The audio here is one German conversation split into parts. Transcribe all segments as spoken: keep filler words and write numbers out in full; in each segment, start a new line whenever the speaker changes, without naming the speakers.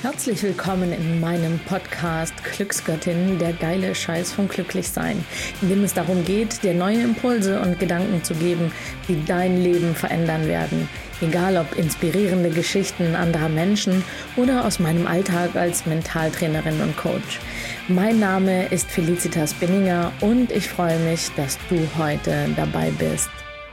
Herzlich willkommen in meinem Podcast Glücksgöttin, der geile Scheiß vom Glücklichsein, in dem es darum geht, dir neue Impulse und Gedanken zu geben, die dein Leben verändern werden. Egal ob inspirierende Geschichten anderer Menschen oder aus meinem Alltag als Mentaltrainerin und Coach. Mein Name ist Felicitas Binninger und ich freue mich, dass du heute dabei bist.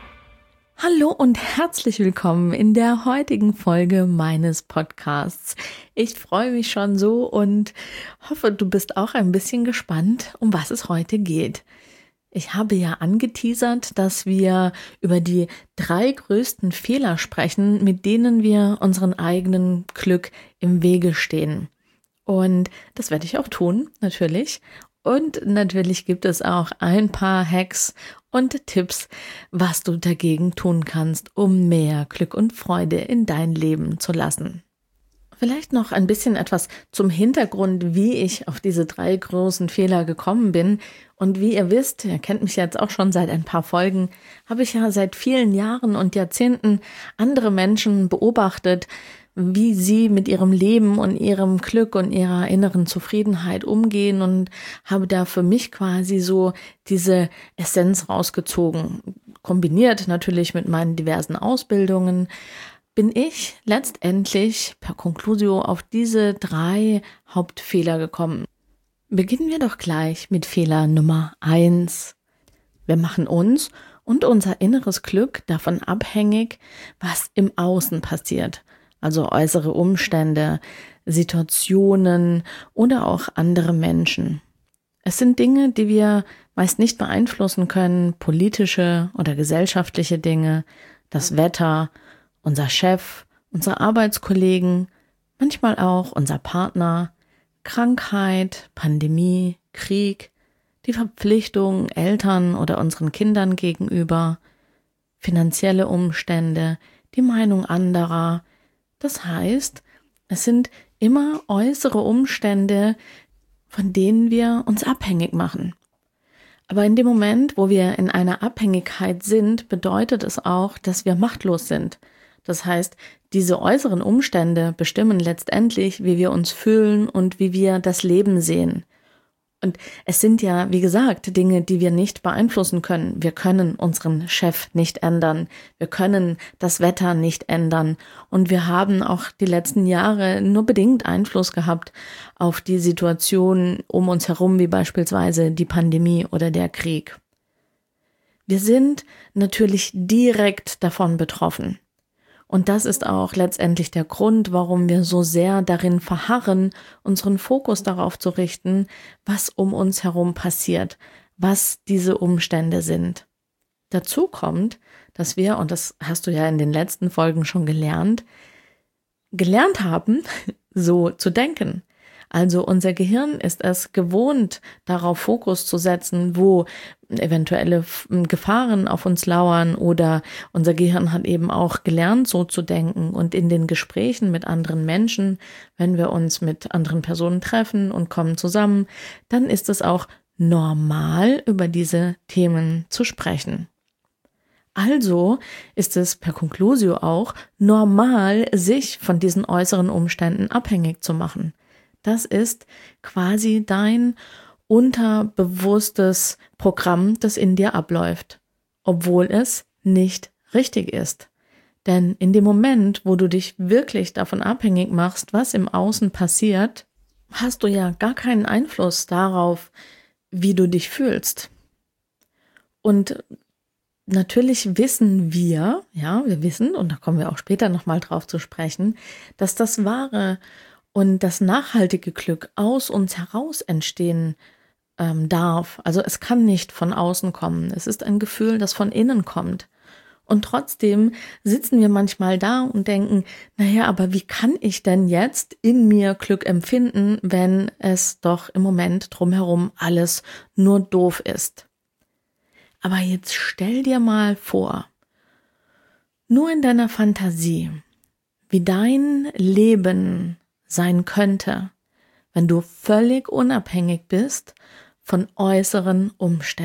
Hallo und herzlich willkommen in der heutigen Folge meines Podcasts. Ich freue mich schon so und hoffe, du bist auch ein bisschen gespannt, um was es heute geht. Ich habe ja angeteasert, dass wir über die drei größten Fehler sprechen, mit denen wir unseren eigenen Glück im Wege stehen. Und das werde ich auch tun, natürlich. Und natürlich gibt es auch ein paar Hacks und Tipps, was du dagegen tun kannst, um mehr Glück und Freude in dein Leben zu lassen. Vielleicht noch ein bisschen etwas zum Hintergrund, wie ich auf diese drei großen Fehler gekommen bin. Und wie ihr wisst, ihr kennt mich jetzt auch schon seit ein paar Folgen, habe ich ja seit vielen Jahren und Jahrzehnten andere Menschen beobachtet, wie sie mit ihrem Leben und ihrem Glück und ihrer inneren Zufriedenheit umgehen und habe da für mich quasi so diese Essenz rausgezogen. Kombiniert natürlich mit meinen diversen Ausbildungen, bin ich letztendlich per Conclusio auf diese drei Hauptfehler gekommen. Beginnen wir doch gleich mit Fehler Nummer eins. Wir machen uns und unser inneres Glück davon abhängig, was im Außen passiert. Also äußere Umstände, Situationen oder auch andere Menschen. Es sind Dinge, die wir meist nicht beeinflussen können, politische oder gesellschaftliche Dinge, das Wetter, unser Chef, unsere Arbeitskollegen, manchmal auch unser Partner, Krankheit, Pandemie, Krieg, die Verpflichtung Eltern oder unseren Kindern gegenüber, finanzielle Umstände, die Meinung anderer. Das heißt, es sind immer äußere Umstände, von denen wir uns abhängig machen. Aber in dem Moment, wo wir in einer Abhängigkeit sind, bedeutet es auch, dass wir machtlos sind. Das heißt, diese äußeren Umstände bestimmen letztendlich, wie wir uns fühlen und wie wir das Leben sehen. Und es sind ja, wie gesagt, Dinge, die wir nicht beeinflussen können. Wir können unseren Chef nicht ändern. Wir können das Wetter nicht ändern. Und wir haben auch die letzten Jahre nur bedingt Einfluss gehabt auf die Situation um uns herum, wie beispielsweise die Pandemie oder der Krieg. Wir sind natürlich direkt davon betroffen. Und das ist auch letztendlich der Grund, warum wir so sehr darin verharren, unseren Fokus darauf zu richten, was um uns herum passiert, was diese Umstände sind. Dazu kommt, dass wir, und das hast du ja in den letzten Folgen schon gelernt, gelernt haben, so zu denken. Also unser Gehirn ist es gewohnt, darauf Fokus zu setzen, wo eventuelle Gefahren auf uns lauern, oder unser Gehirn hat eben auch gelernt, so zu denken. Und in den Gesprächen mit anderen Menschen, wenn wir uns mit anderen Personen treffen und kommen zusammen, dann ist es auch normal, über diese Themen zu sprechen. Also ist es per Conclusio auch normal, sich von diesen äußeren Umständen abhängig zu machen. Das ist quasi dein unterbewusstes Programm, das in dir abläuft, obwohl es nicht richtig ist. Denn in dem Moment, wo du dich wirklich davon abhängig machst, was im Außen passiert, hast du ja gar keinen Einfluss darauf, wie du dich fühlst. Und natürlich wissen wir, ja, wir wissen, und da kommen wir auch später nochmal drauf zu sprechen, dass das wahre und das nachhaltige Glück aus uns heraus entstehen ähm, darf. Also es kann nicht von außen kommen. Es ist ein Gefühl, das von innen kommt. Und trotzdem sitzen wir manchmal da und denken, naja, aber wie kann ich denn jetzt in mir Glück empfinden, wenn es doch im Moment drumherum alles nur doof ist? Aber jetzt stell dir mal vor, nur in deiner Fantasie, wie dein Leben sein könnte, wenn du völlig unabhängig bist von äußeren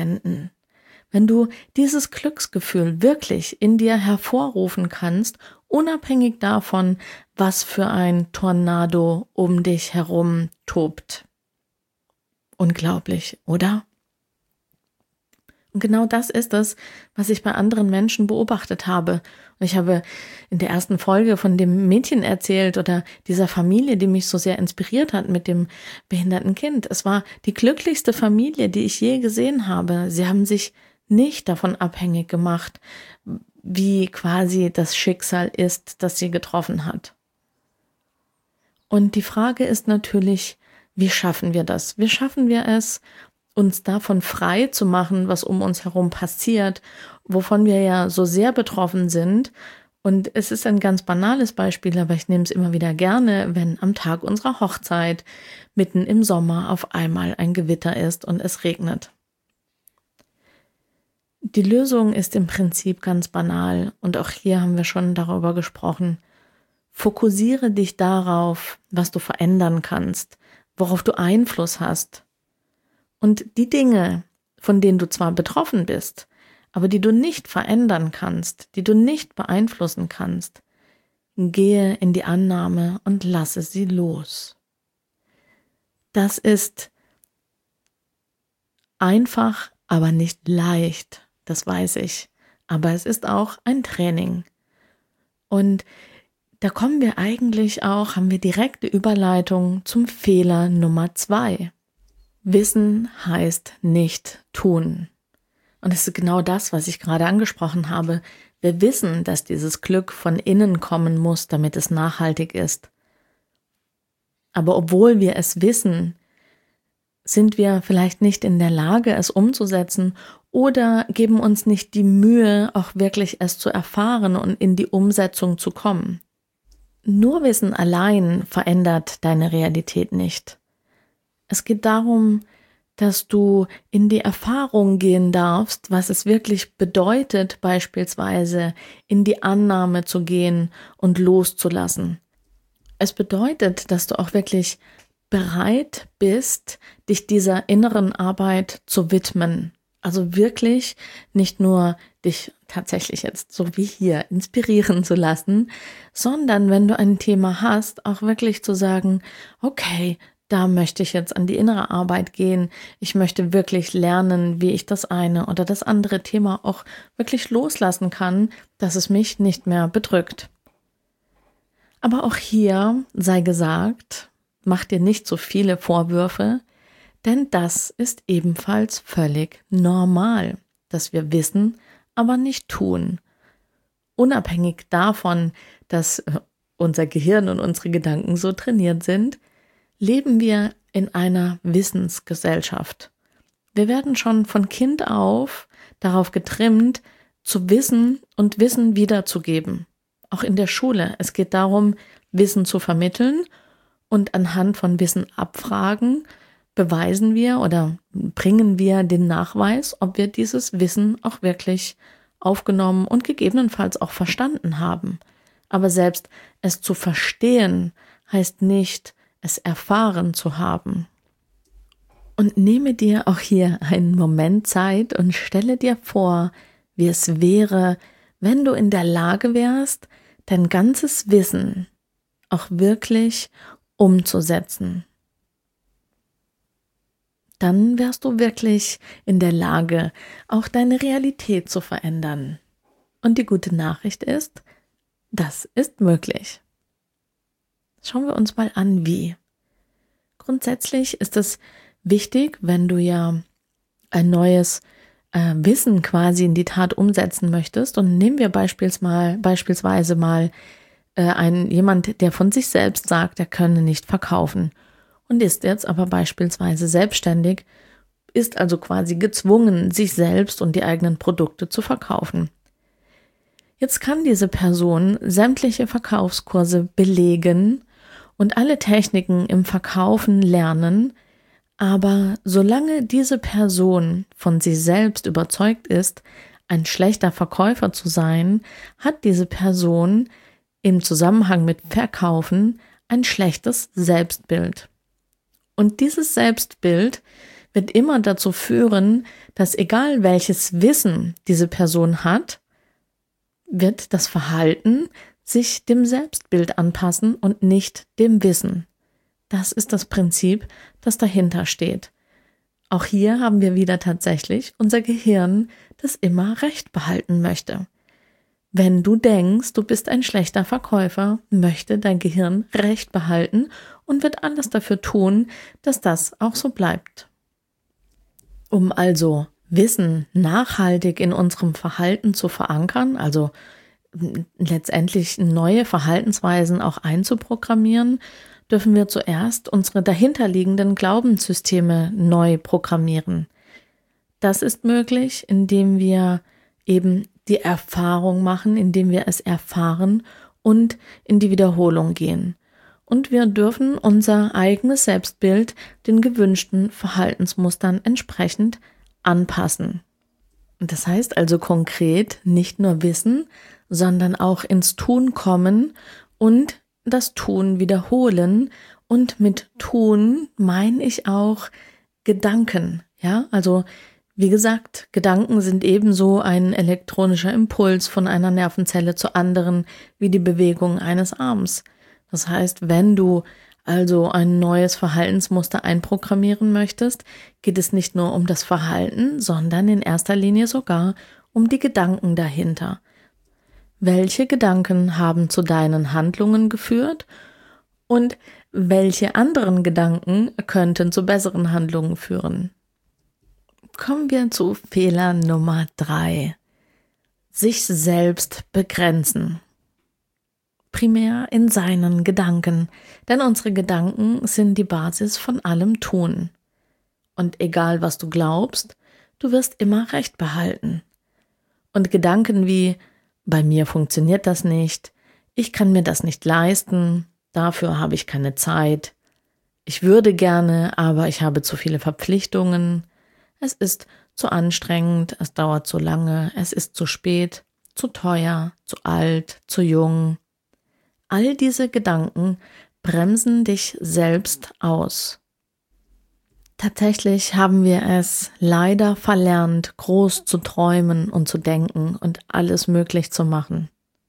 Umständen. Wenn du dieses Glücksgefühl wirklich in dir hervorrufen kannst, unabhängig davon, was für ein Tornado um dich herum tobt. Unglaublich, oder? Und genau das ist es, was ich bei anderen Menschen beobachtet habe. Und ich habe in der ersten Folge von dem Mädchen erzählt oder dieser Familie, die mich so sehr inspiriert hat mit dem behinderten Kind. Es war die glücklichste Familie, die ich je gesehen habe. Sie haben sich nicht davon abhängig gemacht, wie quasi das Schicksal ist, das sie getroffen hat. Und die Frage ist natürlich, wie schaffen wir das? Wie schaffen wir es, uns davon frei zu machen, was um uns herum passiert, wovon wir ja so sehr betroffen sind. Und es ist ein ganz banales Beispiel, aber ich nehme es immer wieder gerne, wenn am Tag unserer Hochzeit mitten im Sommer auf einmal ein Gewitter ist und es regnet. Die Lösung ist im Prinzip ganz banal und auch hier haben wir schon darüber gesprochen. Fokussiere dich darauf, was du verändern kannst, worauf du Einfluss hast. Und die Dinge, von denen du zwar betroffen bist, aber die du nicht verändern kannst, die du nicht beeinflussen kannst, gehe in die Annahme und lasse sie los. Das ist einfach, aber nicht leicht, das weiß ich. Aber es ist auch ein Training. Und da kommen wir eigentlich auch, haben wir direkte Überleitung zum Fehler Nummer zwei. Wissen heißt nicht tun. Und es ist genau das, was ich gerade angesprochen habe. Wir wissen, dass dieses Glück von innen kommen muss, damit es nachhaltig ist. Aber obwohl wir es wissen, sind wir vielleicht nicht in der Lage, es umzusetzen oder geben uns nicht die Mühe, auch wirklich es zu erfahren und in die Umsetzung zu kommen. Nur Wissen allein verändert deine Realität nicht. Es geht darum, dass du in die Erfahrung gehen darfst, was es wirklich bedeutet, beispielsweise in die Annahme zu gehen und loszulassen. Es bedeutet, dass du auch wirklich bereit bist, dich dieser inneren Arbeit zu widmen. Also wirklich nicht nur dich tatsächlich jetzt so wie hier inspirieren zu lassen, sondern wenn du ein Thema hast, auch wirklich zu sagen, okay, da möchte ich jetzt an die innere Arbeit gehen. Ich möchte wirklich lernen, wie ich das eine oder das andere Thema auch wirklich loslassen kann, dass es mich nicht mehr bedrückt. Aber auch hier sei gesagt, mach dir nicht so viele Vorwürfe, denn das ist ebenfalls völlig normal, dass wir wissen, aber nicht tun. Unabhängig davon, dass unser Gehirn und unsere Gedanken so trainiert sind, leben wir in einer Wissensgesellschaft. Wir werden schon von Kind auf darauf getrimmt, zu wissen und Wissen wiederzugeben. Auch in der Schule. Es geht darum, Wissen zu vermitteln und anhand von Wissen abfragen, beweisen wir oder bringen wir den Nachweis, ob wir dieses Wissen auch wirklich aufgenommen und gegebenenfalls auch verstanden haben. Aber selbst es zu verstehen, heißt nicht, es erfahren zu haben. Und nehme dir auch hier einen Moment Zeit und stelle dir vor, wie es wäre, wenn du in der Lage wärst, dein ganzes Wissen auch wirklich umzusetzen. Dann wärst du wirklich in der Lage, auch deine Realität zu verändern. Und die gute Nachricht ist, das ist möglich. Schauen wir uns mal an, wie. Grundsätzlich ist es wichtig, wenn du ja ein neues äh, Wissen quasi in die Tat umsetzen möchtest. Und nehmen wir beispielsweise, beispielsweise mal äh, einen, jemand, der von sich selbst sagt, er könne nicht verkaufen und ist jetzt aber beispielsweise selbstständig, ist also quasi gezwungen, sich selbst und die eigenen Produkte zu verkaufen. Jetzt kann diese Person sämtliche Verkaufskurse belegen und alle Techniken im Verkaufen lernen, aber solange diese Person von sich selbst überzeugt ist, ein schlechter Verkäufer zu sein, hat diese Person im Zusammenhang mit Verkaufen ein schlechtes Selbstbild. Und dieses Selbstbild wird immer dazu führen, dass egal welches Wissen diese Person hat, wird das Verhalten sich dem Selbstbild anpassen und nicht dem Wissen. Das ist das Prinzip, das dahinter steht. Auch hier haben wir wieder tatsächlich unser Gehirn, das immer Recht behalten möchte. Wenn du denkst, du bist ein schlechter Verkäufer, möchte dein Gehirn Recht behalten und wird alles dafür tun, dass das auch so bleibt. Um also Wissen nachhaltig in unserem Verhalten zu verankern, also letztendlich neue Verhaltensweisen auch einzuprogrammieren, dürfen wir zuerst unsere dahinterliegenden Glaubenssysteme neu programmieren. Das ist möglich, indem wir eben die Erfahrung machen, indem wir es erfahren und in die Wiederholung gehen. Und wir dürfen unser eigenes Selbstbild den gewünschten Verhaltensmustern entsprechend anpassen. Das heißt also konkret nicht nur wissen, sondern auch ins Tun kommen und das Tun wiederholen. Und mit Tun meine ich auch Gedanken. Ja, also wie gesagt, Gedanken sind ebenso ein elektronischer Impuls von einer Nervenzelle zur anderen wie die Bewegung eines Arms. Das heißt, wenn du also ein neues Verhaltensmuster einprogrammieren möchtest, geht es nicht nur um das Verhalten, sondern in erster Linie sogar um die Gedanken dahinter. Welche Gedanken haben zu deinen Handlungen geführt und welche anderen Gedanken könnten zu besseren Handlungen führen? Kommen wir zu Fehler Nummer drei. Sich selbst begrenzen. Primär in seinen Gedanken, denn unsere Gedanken sind die Basis von allem Tun. Und egal was du glaubst, du wirst immer Recht behalten. Und Gedanken wie, bei mir funktioniert das nicht, ich kann mir das nicht leisten, dafür habe ich keine Zeit, ich würde gerne, aber ich habe zu viele Verpflichtungen, es ist zu anstrengend, es dauert zu lange, es ist zu spät, zu teuer, zu alt, zu jung. All diese Gedanken bremsen dich selbst aus. Tatsächlich haben wir es leider verlernt, groß zu träumen und zu denken und alles möglich zu machen.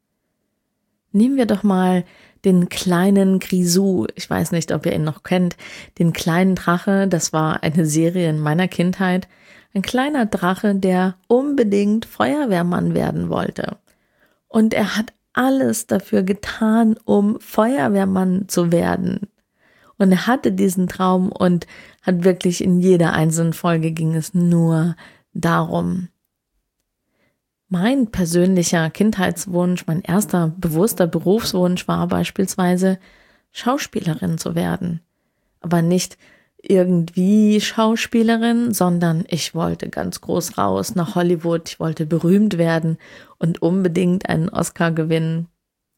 Nehmen wir doch mal den kleinen Grisou, ich weiß nicht, ob ihr ihn noch kennt, den kleinen Drache, das war eine Serie in meiner Kindheit, ein kleiner Drache, der unbedingt Feuerwehrmann werden wollte. Und er hat alles dafür getan, um Feuerwehrmann zu werden. Und er hatte diesen Traum und hat wirklich in jeder einzelnen Folge ging es nur darum. Mein persönlicher Kindheitswunsch, mein erster bewusster Berufswunsch war beispielsweise, Schauspielerin zu werden. Aber nicht irgendwie Schauspielerin, sondern ich wollte ganz groß raus nach Hollywood, ich wollte berühmt werden und unbedingt einen Oscar gewinnen.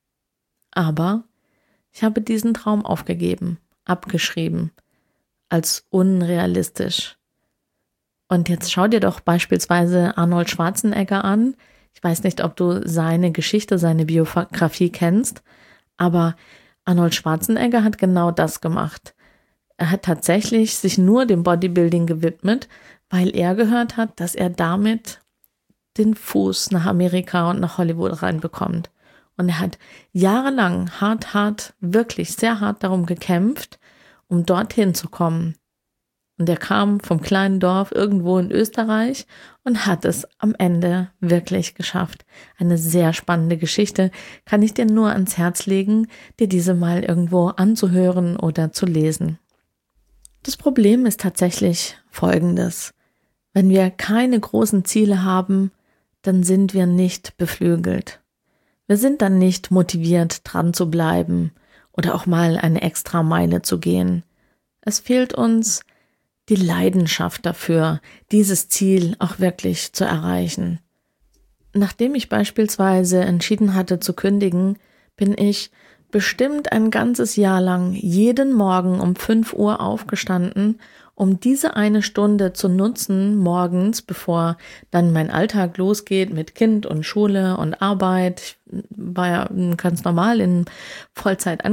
Aber ich habe diesen Traum aufgegeben, abgeschrieben, als unrealistisch. Und jetzt schau dir doch beispielsweise Arnold Schwarzenegger an. Ich weiß nicht, ob du seine Geschichte, seine Biografie kennst, aber Arnold Schwarzenegger hat genau das gemacht. Er hat tatsächlich sich nur dem Bodybuilding gewidmet, weil er gehört hat, dass er damit den Fuß nach Amerika und nach Hollywood reinbekommt. Und er hat jahrelang hart, hart, wirklich sehr hart darum gekämpft, um dorthin zu kommen. Und er kam vom kleinen Dorf irgendwo in Österreich und hat es am Ende wirklich geschafft. Eine sehr spannende Geschichte, kann ich dir nur ans Herz legen, dir diese mal irgendwo anzuhören oder zu lesen. Das Problem ist tatsächlich folgendes. Wenn wir keine großen Ziele haben, dann sind wir nicht beflügelt. Wir sind dann nicht motiviert, dran zu bleiben oder auch mal eine extra Meile zu gehen. Es fehlt uns die Leidenschaft dafür, dieses Ziel auch wirklich zu erreichen. Nachdem ich beispielsweise entschieden hatte zu kündigen, bin ich bestimmt ein ganzes Jahr lang jeden Morgen um fünf Uhr aufgestanden, um diese eine Stunde zu nutzen morgens, bevor dann mein Alltag losgeht mit Kind und Schule und Arbeit. Ich war ja ganz normal in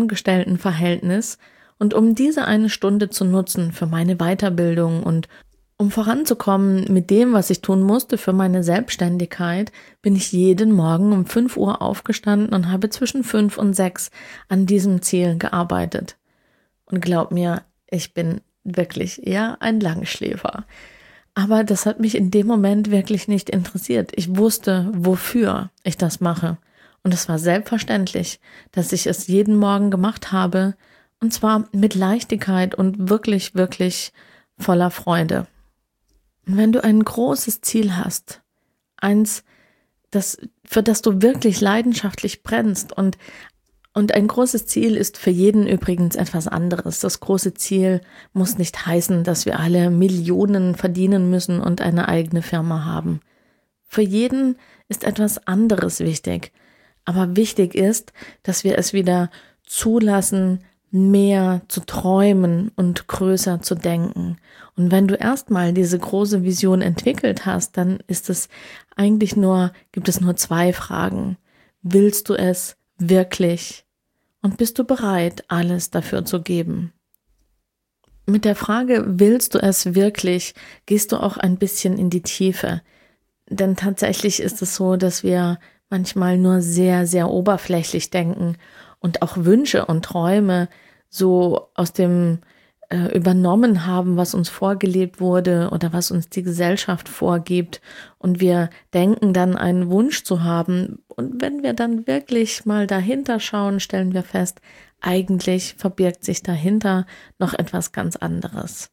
Vollzeitangestelltenverhältnis. Und um diese eine Stunde zu nutzen für meine Weiterbildung und Um voranzukommen mit dem, was ich tun musste für meine Selbstständigkeit, bin ich jeden Morgen um fünf Uhr aufgestanden und habe zwischen fünf und sechs an diesem Ziel gearbeitet. Und glaub mir, ich bin wirklich eher ein Langschläfer. Aber das hat mich in dem Moment wirklich nicht interessiert. Ich wusste, wofür ich das mache. Und es war selbstverständlich, dass ich es jeden Morgen gemacht habe. Und zwar mit Leichtigkeit und wirklich, wirklich voller Freude. Und wenn du ein großes Ziel hast, eins, das, für das du wirklich leidenschaftlich brennst und, und ein großes Ziel ist für jeden übrigens etwas anderes. Das große Ziel muss nicht heißen, dass wir alle Millionen verdienen müssen und eine eigene Firma haben. Für jeden ist etwas anderes wichtig. Aber wichtig ist, dass wir es wieder zulassen, mehr zu träumen und größer zu denken. Und wenn du erstmal diese große Vision entwickelt hast, dann ist es eigentlich nur, gibt es nur zwei Fragen. Willst du es wirklich? Und bist du bereit, alles dafür zu geben? Mit der Frage, willst du es wirklich, gehst du auch ein bisschen in die Tiefe. Denn tatsächlich ist es so, dass wir manchmal nur sehr, sehr oberflächlich denken und auch Wünsche und Träume so aus dem äh, übernommen haben, was uns vorgelebt wurde oder was uns die Gesellschaft vorgibt. Und wir denken dann, einen Wunsch zu haben. Und wenn wir dann wirklich mal dahinter schauen, stellen wir fest, eigentlich verbirgt sich dahinter noch etwas ganz anderes.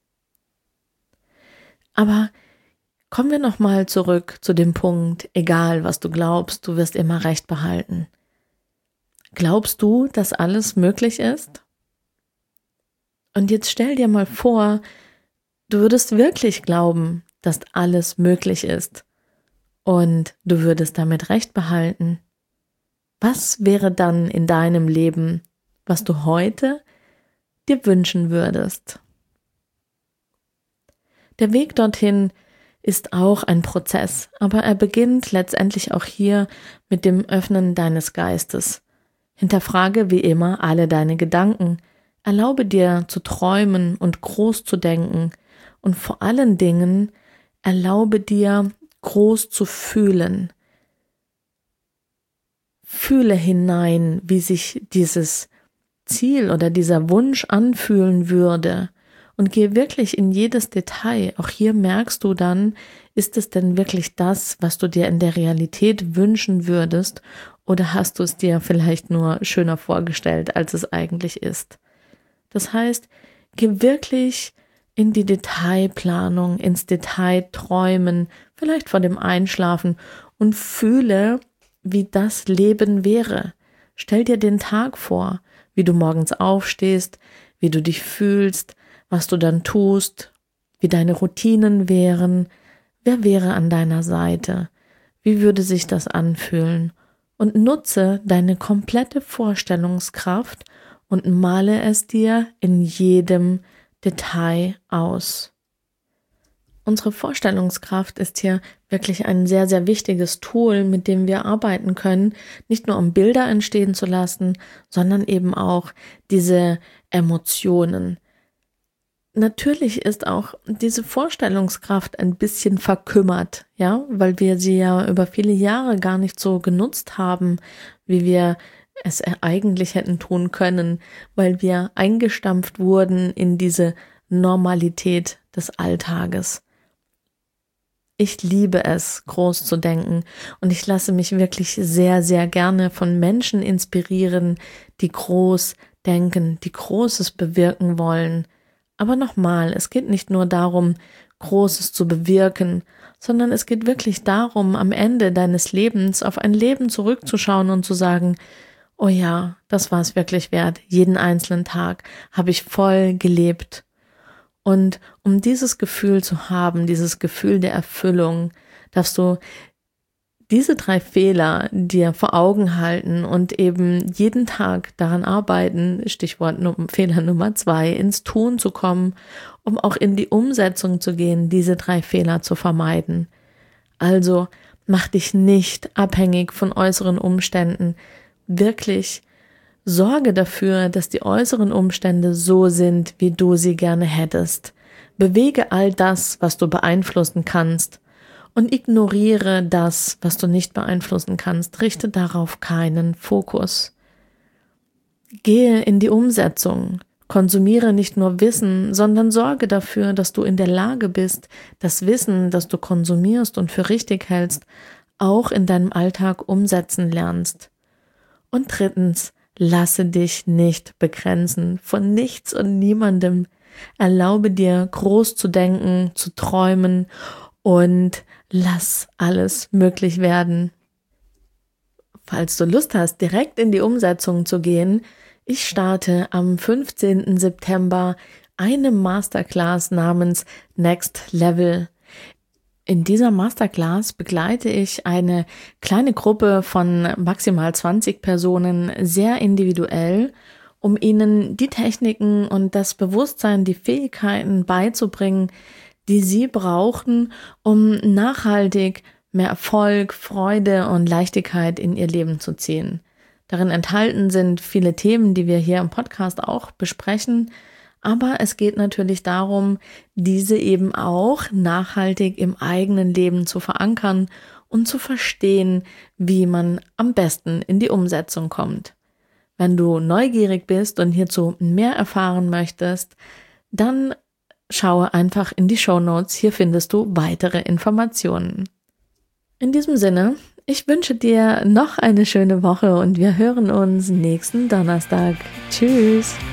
Aber kommen wir nochmal zurück zu dem Punkt, egal was du glaubst, du wirst immer Recht behalten. Glaubst du, dass alles möglich ist? Und jetzt stell dir mal vor, du würdest wirklich glauben, dass alles möglich ist und du würdest damit Recht behalten. Was wäre dann in deinem Leben, was du heute dir wünschen würdest? Der Weg dorthin ist auch ein Prozess, aber er beginnt letztendlich auch hier mit dem Öffnen deines Geistes. Hinterfrage wie immer alle deine Gedanken. Erlaube dir zu träumen und groß zu denken und vor allen Dingen erlaube dir groß zu fühlen. Fühle hinein, wie sich dieses Ziel oder dieser Wunsch anfühlen würde und gehe wirklich in jedes Detail. Auch hier merkst du dann, ist es denn wirklich das, was du dir in der Realität wünschen würdest oder hast du es dir vielleicht nur schöner vorgestellt, als es eigentlich ist? Das heißt, geh wirklich in die Detailplanung, ins Detailträumen, vielleicht vor dem Einschlafen und fühle, wie das Leben wäre. Stell dir den Tag vor, wie du morgens aufstehst, wie du dich fühlst, was du dann tust, wie deine Routinen wären, wer wäre an deiner Seite, wie würde sich das anfühlen und nutze deine komplette Vorstellungskraft und male es dir in jedem Detail aus. Unsere Vorstellungskraft ist hier wirklich ein sehr, sehr wichtiges Tool, mit dem wir arbeiten können, nicht nur um Bilder entstehen zu lassen, sondern eben auch diese Emotionen. Natürlich ist auch diese Vorstellungskraft ein bisschen verkümmert, ja, weil wir sie ja über viele Jahre gar nicht so genutzt haben, wie wir es eigentlich hätten tun können, weil wir eingestampft wurden in diese Normalität des Alltages. Ich liebe es, groß zu denken und ich lasse mich wirklich sehr, sehr gerne von Menschen inspirieren, die groß denken, die Großes bewirken wollen. Aber nochmal, es geht nicht nur darum, Großes zu bewirken, sondern es geht wirklich darum, am Ende deines Lebens auf ein Leben zurückzuschauen und zu sagen, oh ja, das war es wirklich wert. Jeden einzelnen Tag habe ich voll gelebt. Und um dieses Gefühl zu haben, dieses Gefühl der Erfüllung, darfst du diese drei Fehler dir vor Augen halten und eben jeden Tag daran arbeiten, Stichwort Fehler Nummer zwei, ins Tun zu kommen, um auch in die Umsetzung zu gehen, diese drei Fehler zu vermeiden. Also mach dich nicht abhängig von äußeren Umständen. Wirklich sorge dafür, dass die äußeren Umstände so sind, wie du sie gerne hättest. Bewege all das, was du beeinflussen kannst, und ignoriere das, was du nicht beeinflussen kannst. Richte darauf keinen Fokus. Gehe in die Umsetzung. Konsumiere nicht nur Wissen, sondern sorge dafür, dass du in der Lage bist, das Wissen, das du konsumierst und für richtig hältst, auch in deinem Alltag umsetzen lernst. Und drittens, lasse dich nicht begrenzen von nichts und niemandem. Erlaube dir, groß zu denken, zu träumen und lass alles möglich werden. Falls du Lust hast, direkt in die Umsetzung zu gehen, ich starte am fünfzehnten September eine Masterclass namens Next Level. In dieser Masterclass begleite ich eine kleine Gruppe von maximal zwanzig Personen sehr individuell, um ihnen die Techniken und das Bewusstsein, die Fähigkeiten beizubringen, die sie brauchen, um nachhaltig mehr Erfolg, Freude und Leichtigkeit in ihr Leben zu ziehen. Darin enthalten sind viele Themen, die wir hier im Podcast auch besprechen, aber es geht natürlich darum, diese eben auch nachhaltig im eigenen Leben zu verankern und zu verstehen, wie man am besten in die Umsetzung kommt. Wenn du neugierig bist und hierzu mehr erfahren möchtest, dann schaue einfach in die Shownotes, hier findest du weitere Informationen. In diesem Sinne, ich wünsche dir noch eine schöne Woche und wir hören uns nächsten Donnerstag. Tschüss!